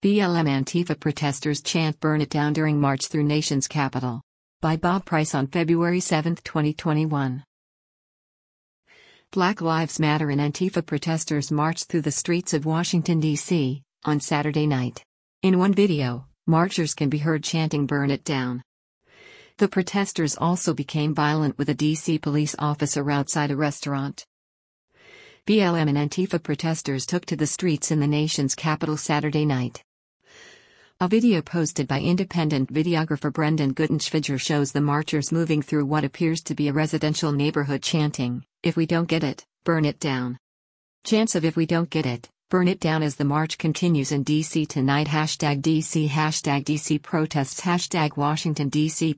BLM Antifa protesters chant "Burn it down" during march through nation's capital. By Bob Price on February 7, 2021. Black Lives Matter and Antifa protesters marched through the streets of Washington, D.C., on Saturday night. In one video, marchers can be heard chanting "Burn it down." The protesters also became violent with a D.C. police officer outside a restaurant. BLM and Antifa protesters took to the streets in the nation's capital Saturday night. A video posted by independent videographer Brendan Gutenschviger shows the marchers moving through what appears to be a residential neighborhood chanting, "If we don't get it, burn it down." Chants of "If we don't get it, burn it down" as the march continues in D.C. tonight. #DC #DC protests #Washington DC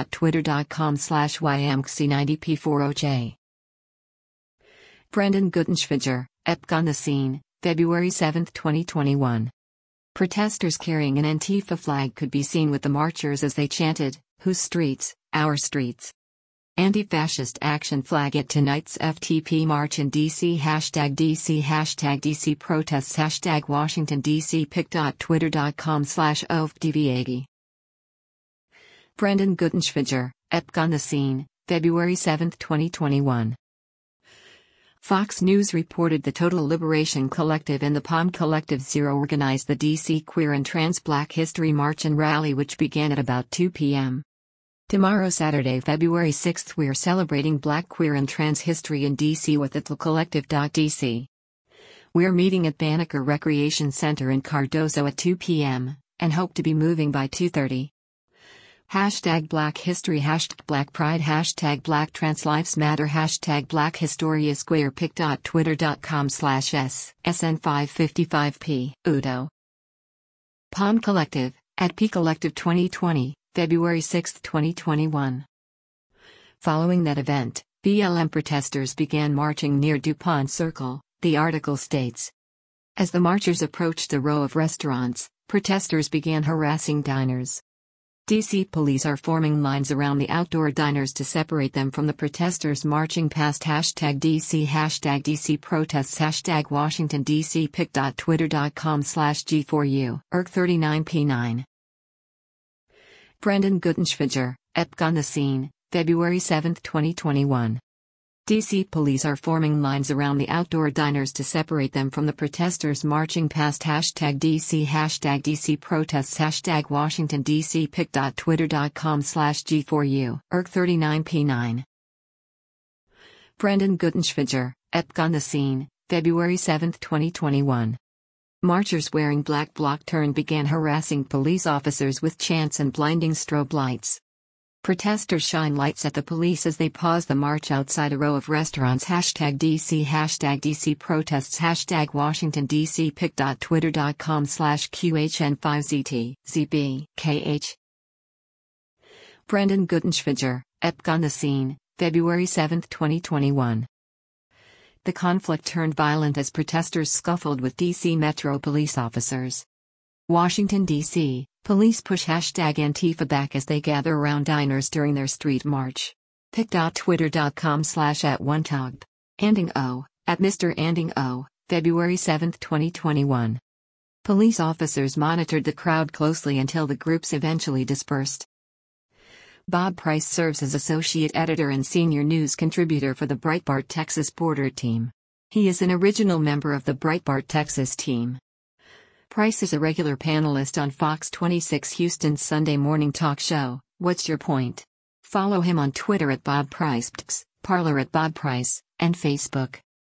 pic.twitter.com/YMXC90P40J. Brendan Gutenschviger, EPC on the scene, February 7, 2021. Protesters carrying an Antifa flag could be seen with the marchers as they chanted, "Whose streets? Our streets." Anti-fascist action flag at tonight's FTP march in DC. #DC #DC protests #Washington DC pic.twitter.com/OFDVAG. Brendan Gutenschviger, EPC on the scene, February 7, 2021. Fox News reported the Total Liberation Collective and the Palm Collective Zero organized the D.C. Queer and Trans Black History March and Rally, which began at about 2 p.m. Tomorrow, Saturday, February 6, we're celebrating Black, Queer and Trans history in D.C. with the Collective.DC. We're meeting at Banneker Recreation Center in Cardozo at 2 p.m., and hope to be moving by 2:30. #Black History, #Black Pride, #Black Trans Lives Matter, #Black Historia Square pic.twitter.com/SN555P, Udo. Palm Collective, at P Collective 2020, February 6, 2021. Following that event, BLM protesters began marching near DuPont Circle, the article states. As the marchers approached a row of restaurants, protesters began harassing diners. D.C. police are forming lines around the outdoor diners to separate them from the protesters marching past #DC #DC protests #Washington DC pic.twitter.com/G4U ERG39P9. Brendan Gutenschviger, EPC on the scene, February 7, 2021. D.C. police are forming lines around the outdoor diners to separate them from the protesters marching past #DC #DC protests #Washington DC pic.twitter.com/G4U ERG39P9. Brendan Gutenschviger, EPC on the scene, February 7, 2021. Marchers wearing black block turn began harassing police officers with chants and blinding strobe lights. Protesters shine lights at the police as they pause the march outside a row of restaurants. #DC #DC protests #Washington DC pic.twitter.com/QHN5ZT ZB KH. Brendan Gutenschviger, EPC on the scene, February 7, 2021. The conflict turned violent as protesters scuffled with D.C. Metro police officers. Washington, D.C. Police push #Antifa back as they gather around diners during their street march. pic.twitter.com/@onetog. Anding O, at Mr. Anding O, February 7, 2021. Police officers monitored the crowd closely until the groups eventually dispersed. Bob Price serves as associate editor and senior news contributor for the Breitbart Texas Border Team. He is an original member of the Breitbart Texas team. Price is a regular panelist on Fox 26 Houston's Sunday morning talk show, What's Your Point? Follow him on Twitter at Bob Price, Parler at Bob Price, and Facebook.